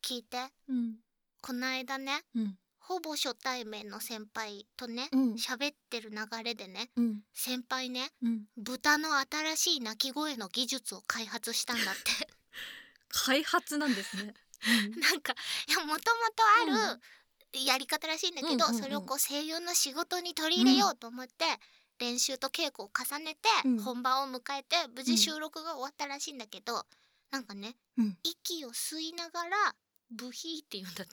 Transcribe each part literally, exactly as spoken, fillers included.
聞いて、 うん、 この間ね、 うん、 ほぼ初対面の先輩とね、 うん、 喋ってる流れでね、 うん、 先輩ね、 うん。 豚の新しい鳴き声の技術を開発したんだって開発なんですね。うん、 なんか、いや、もともとあるやり方らしいんだけど、 うんうんうんそれをこう声優の仕事に取りうん、 入れようと思って、練習と稽古を重ねて、 うん、 本番を迎えて無うん、 事収録が終わったらしいんだけど、なんかね、 うん。 息を吸いながらブヒーって言うんだって。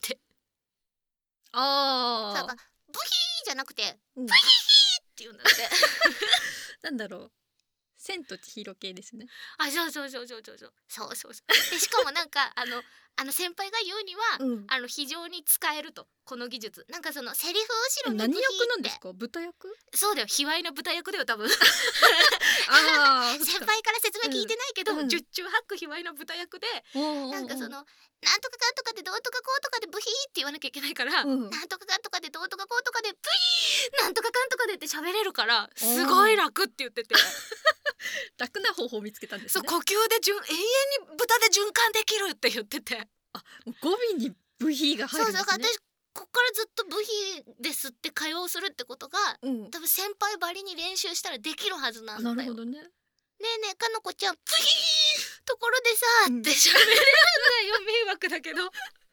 だからああ、 ブヒーじゃなくてうん、 ブヒヒーって言うんだってなんだろう。千と千尋系ですね。 あ、そうそうそうそうそうそうそうそうそうでしかもなんかあのあの先輩が言うには、 うん。 あの非常に使えると、この技術なんかそのセリフえ、 後ろにブヒ何役なんーって、 ですか？豚役？ そうだよ、卑猥な豚役だよ多分ああ、そっ先か。 輩から説明聞いてないけど、 うんうん十中八九卑猥な豚役で、 おおおなんかその、 お。 なんとかかんとかでどうとかこうとかでブヒーって言わなきゃいけないから、 うん。 なんとかかんとかでどうとかこうとかでブヒーなんとかかんとかでって喋れるからおーすごい楽って言ってて楽な方法を見つけたんですね。 そう、呼吸で順永遠に豚で循環できるって言ってて、 あ、もう語尾にブヒーが入そうそう、 るんですね。 私こっからずっとブヒーですって会話をするってことが、 うん。 多分先輩ばりに練習したらできるはずなんだよ。 なるほどね。 ねえねえかのこちゃん、ブヒーところでさ、 うんって喋れるんだよ。迷惑だけど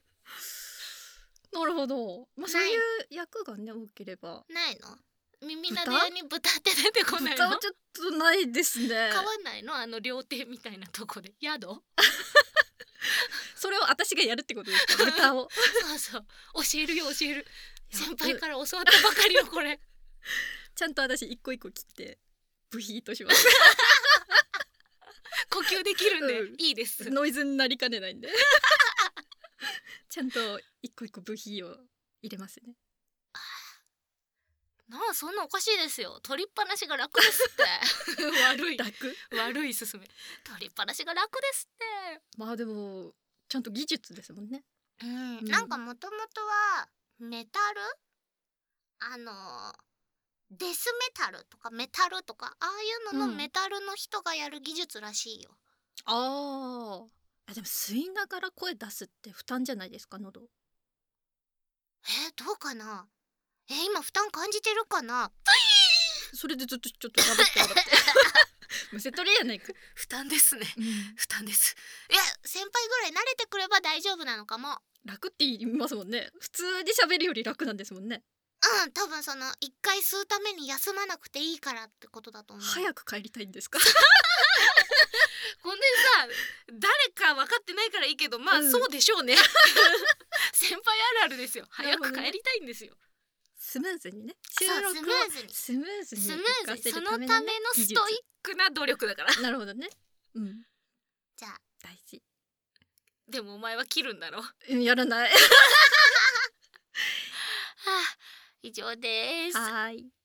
なるほど。まあそういう役がね多ければ。 ないの？耳なで屋に豚って出てこないの？ 豚はちょっとないですね。 買わないの？あの料亭みたいなとこで宿？ それを私がやるってことですか？豚を。 そうそう、教えるよ教える。 いや先輩から教わったばかりよこれちゃんと私一個一個切ってブヒーとします呼吸できるんで、 うんいいです。 ノイズになりかねないんでちゃんと一個一個ブヒーを入れますね。 なあ、そんなおかしいですよ。取りっぱなしが楽ですって悪い楽。 悪い勧め。取りっぱなしが楽ですって。 まあでもちゃんと技術ですもんね。 うん、 うんなんかもともとはメタル、あのデスメタルとかメタルとかああいうののうんメタルの人がやる技術らしいよ。 ああ。でも吸いながら声出すって負担じゃないですか、喉。 えー、どうかな。えー、今負担感じてるかな。 それでずっとちょっと頑張って頑張ってむせ取れやないか、 負担ですね。 うん負担です。いや、先輩ぐらい慣れてくれば大丈夫なのかも。 楽って言いますもんね。普通に喋るより楽なんですもんね。 うん、多分その一回吸うために休まなくていいからってことだと思う。 早く帰りたいんですかほんでさ、誰か分かってないからいいけど、まあ、 うんそうでしょうね先輩あるあるですよ。早く帰りたいんですよ。 スムーズにね、収そう、 録スムーズにをスムーズにスム活かーズに、そせるためのためのねのストイックな努力だから技術なるほどね。うん、 じゃあ、 大事。 でもお前は切るんだろ。はうんやらないあ、以上です。 はーい。